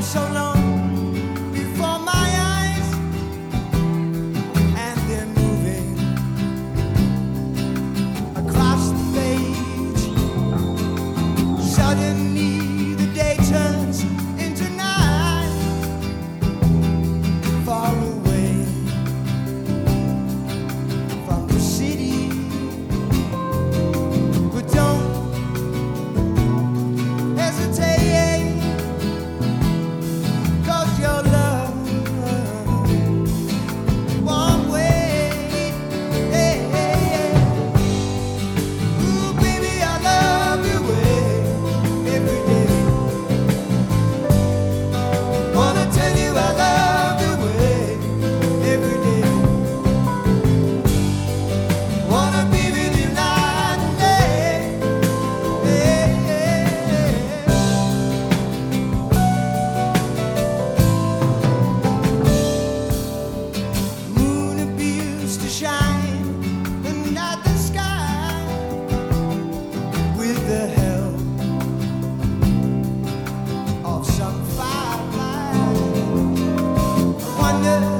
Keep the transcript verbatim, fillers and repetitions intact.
so long before my eyes, and they're moving across the page. Suddenly the day turns into night, far away from the city. But don't hesitate, 'cause your love won't wait. Hey, hey, hey. Ooh, baby, I love you every day. Wanna tell you I love you every day. Wanna be with you night and day. Hey, hey, hey. Moon appears to shine at the sky with the help of some firefly. I wonder